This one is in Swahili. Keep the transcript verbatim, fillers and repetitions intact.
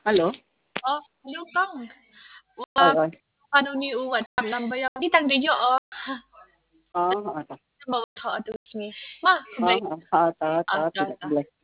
Halo? Oh, hello Kang. Oy, Wag oy. ano ni uwan nambay di tang radyo oh. Oo, oo ta. Bawat ha atus mi. Ma, kabay. Oo, oo, ta ta Ah, ta ta ta. pinag